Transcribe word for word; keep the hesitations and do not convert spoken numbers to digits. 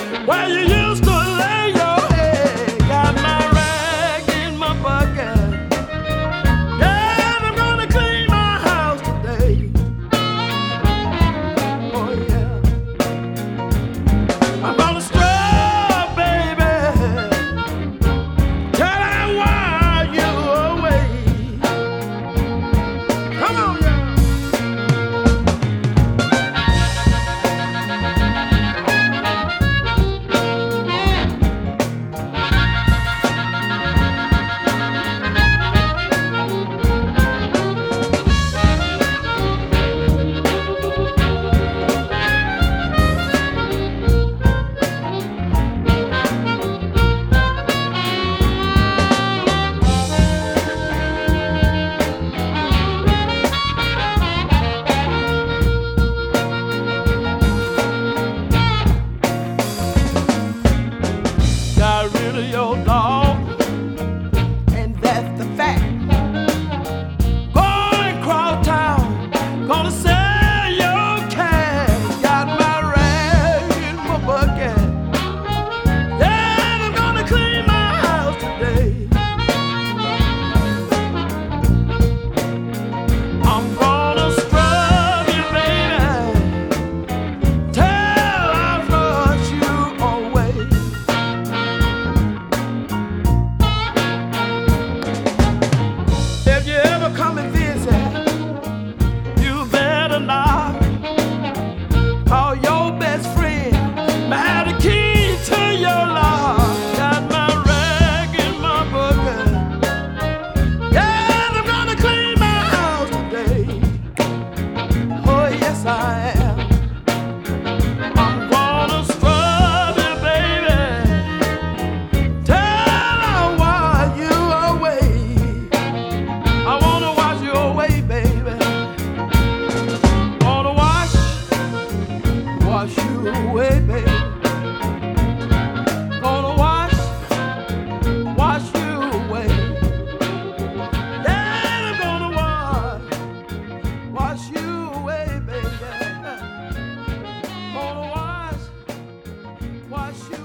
where you used to lay your head. Got my rag in my bucket. Yeah, I'm gonna clean my house today. Oh yeah, I'm gonna scrub, baby. Tell her while you're away. Come on, yeah. Got rid of your dog, and that's the fact. Going cross town, gonna sell your cat. Got my rag in my bucket. Yeah, I'm gonna clean my house today. I'm gonna scrub you, baby. Till I flush you away. If you ever come and visit, you better knock. Call your best friend. I have the key to your lock. Got my rag in my bucket. Yeah, I'm gonna clean my house today. Oh yes I am. I'm gonna scrub you, baby. Tell her while you away. I wanna wash you away, baby. Wanna wash, wash you away, baby. Gonna wash, wash you away. Yeah, I'm gonna wash, wash you away, baby. Gonna wash, wash you